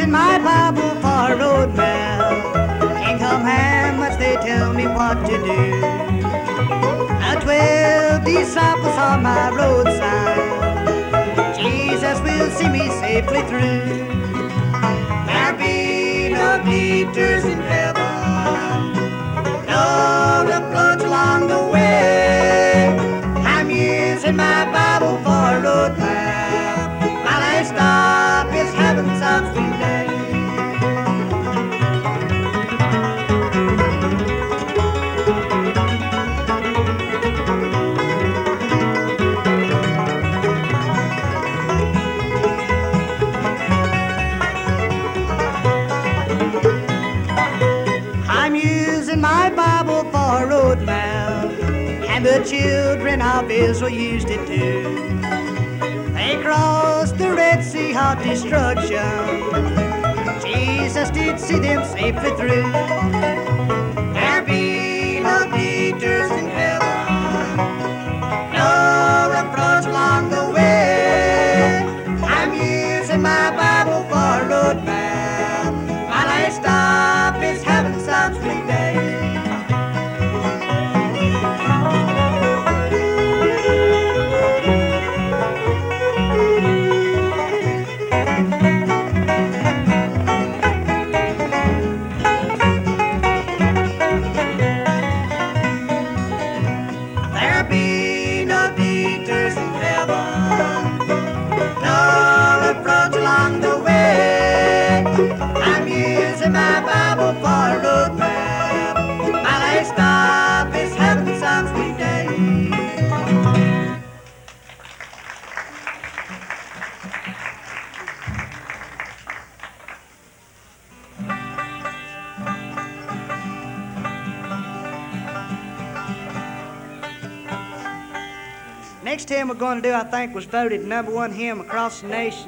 using my Bible for a road map. King commandments, they tell me what to do. The 12 disciples on my road sign. Jesus will see me safely through. There'll be no detours in heaven, no reproach along the way. I'm using my Bible for a road map. While I stop, it's heaven some sweet day. I'm using my Bible for a road map, and the children of Israel used it too. They crossed the Red Sea of destruction. Jesus did see them safely through. There be no detours in heaven, no reproach along the way. I'm using my Bible for a road map. While I stop, it's heaven some sweet day. There be no detours in heaven, no reproach along the way. I'm using my Bible for a road map. While I stop, it's heaven some sweet day. Next hymn we're going to do, I think, was voted #1 hymn across the nation.